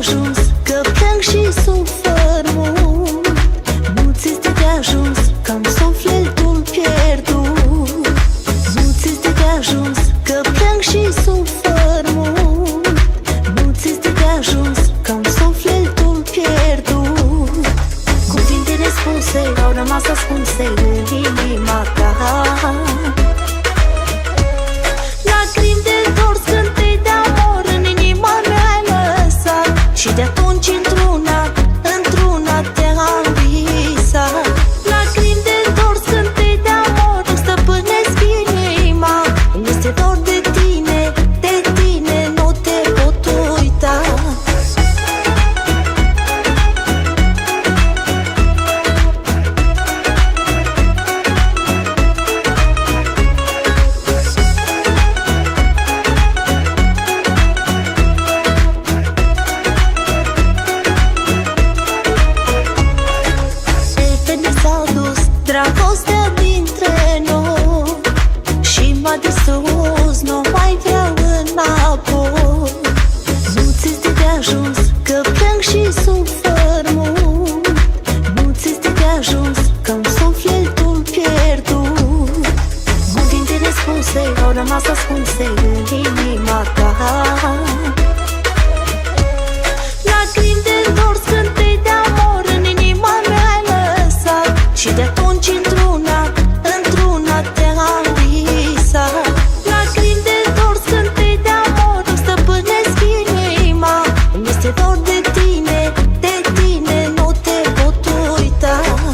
ajuns, că plâng și sufăr mult. Nu ți este de ajuns, că am sufletul pierdut. Nu ți este de ajuns, că plâng și sufăr mult. Nu ți este de ajuns, că am sufletul pierdut. Cuvinte nespuse au rămas ascunse în inima ta. Lacrimi de dor, scântei de amor în inima mea ai lăsat. Și de atunci într-una te-am visat. Lacrimi de dor, scântei de amor îmi stăpânesc inima. Îmi este dor de tine, nu te pot uita. Dragostea dintre noi și m-a distrus, nu mai vreau înapoi. Nu ți este de ajuns, că plâng și sufăr mult. Nu ți este de ajuns, că am sufletul pierdut. Cuvinte nespuse au rămas ascunse în inima ta. Lacrimi de dor, scântei de amor în inima mea ai lăsat. Și de atunci într-una te-am visat. Lacrimi de dor, scântei de amor îmi stăpânesc inima. Îmi este dor de tine, nu te pot uita.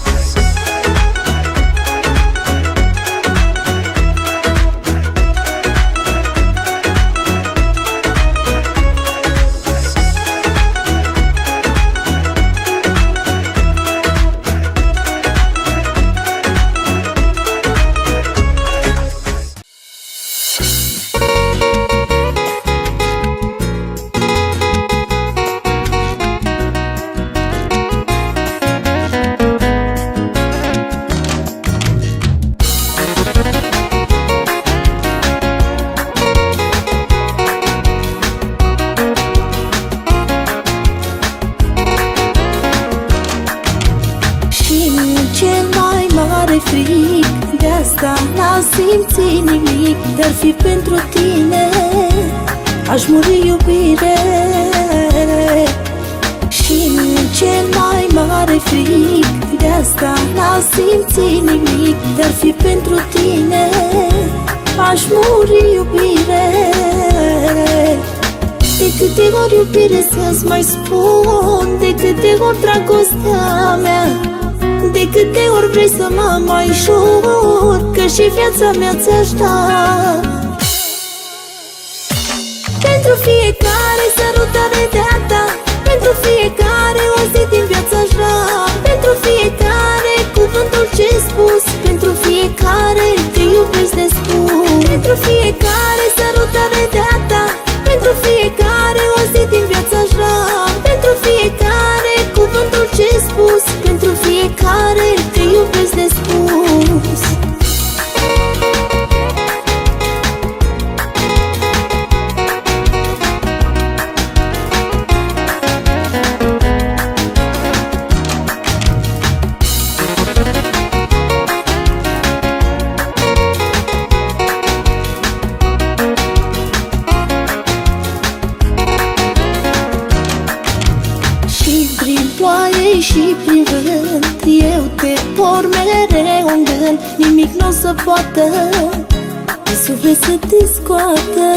Fric, de asta n-am simțit nimic. Dar fi pentru tine aș muri iubire. Și în cel mai mare fric, de asta n-am simțit nimic. Dar fi pentru tine aș muri iubire. De câte ori iubire să-ți mai spun, de câte ori dragostea mea, de câte ori vrei să mă mai jur, că și viața mea ți-aș da. Pentru fiecare sărutare de-a ta, pentru fiecare o zi din viața-aș vrea. Pentru fiecare cuvântul ce-ai spus, pentru fiecare te iubesc de spus. Pentru fiecare sărutare de-a ta, pentru fiecare o zi din viața-aș vrea. Pentru fiecare cuvântul ce-ai spus, pentru fiecare te iubesc de spus. Și prin vânt eu te por mereu în gând. Nimic n-o să poată din suflet să te scoată.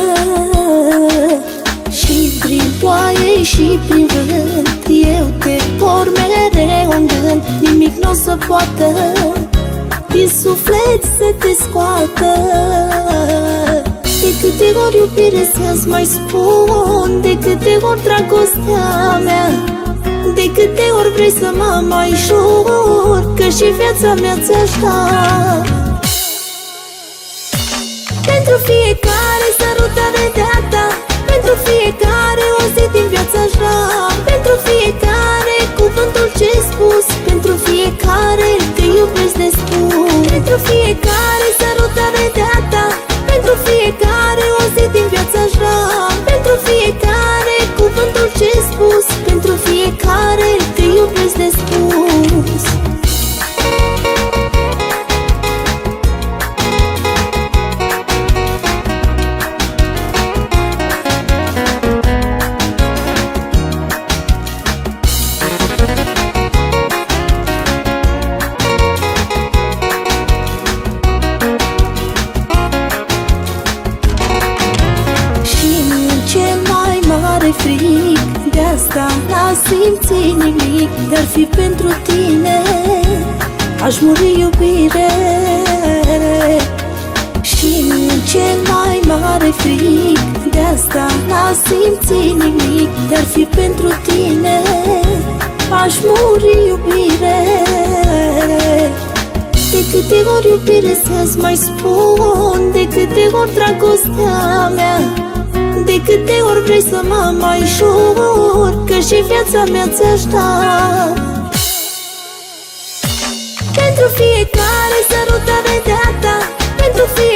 Și prin ploaie și prin vânt eu te por mereu în gând. Nimic n-o să poată din suflet să te scoată. De câte ori iubire să-ți mai spun, de câte ori dragostea mea, de câte ori vrei să mă mai jur, că și viața mea ți-aș da. Pentru fiecare sărutare de-a ta, pentru fiecare o zi din viața-aș vrea. Pentru fiecare cuvântul ce-ai spus, pentru fiecare te iubesc de spus. Pentru fiecare sărutare de-a ta, pentru fiecare o zi din viața-aș vrea. Pentru fiecare cuvântul ce-ai spus, asta n-aș simți nimic. Dar fi pentru tine aș muri iubire. Și în cel mai mare frig de asta n-aș simți nimic. Dar fi pentru tine aș muri iubire. De câte ori iubire să-ți mai spun, de câte ori dragostea mea, de câte ori vrei să mă mai jur că și viața mea ți-aș da. Pentru fiecare sărutare de-a ta, pentru fiecare